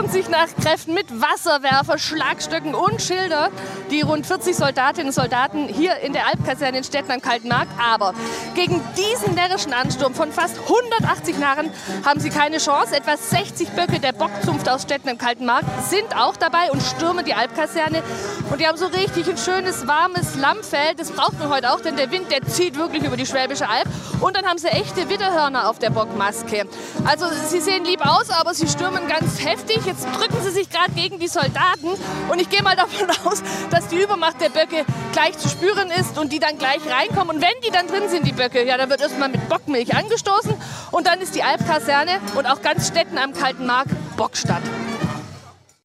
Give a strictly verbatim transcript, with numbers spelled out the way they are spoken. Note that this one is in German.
suchen sich nach Kräften mit Wasserwerfer, Schlagstöcken und Schilder die rund vierzig Soldatinnen und Soldaten hier in der Alpkaserne in Stetten am Kalten Markt. Aber gegen diesen närrischen Ansturm von fast hundertachtzig Narren haben sie keine Chance. Etwa sechzig Böcke der Bockzunft aus Stetten am Kalten Markt sind auch dabei und stürmen die Alpkaserne. Und die haben so richtig ein schönes, warmes Lammfell. Das braucht man heute auch, denn der Wind, der zieht wirklich über die Schwäbische Alb. Und dann haben sie echte Widderhörner auf der Bockmaske. Also sie sehen lieb aus, aber sie stürmen ganz heftig. Jetzt drücken sie sich gerade gegen die Soldaten. Und ich gehe mal davon aus, dass die Übermacht der Böcke gleich zu spüren ist und die dann gleich reinkommen. Und wenn die dann drin sind, die Böcke, ja, dann wird erstmal mit Bockmilch angestoßen. Und dann ist die Alpkaserne und auch ganz Stetten am Kalten Markt Bockstadt.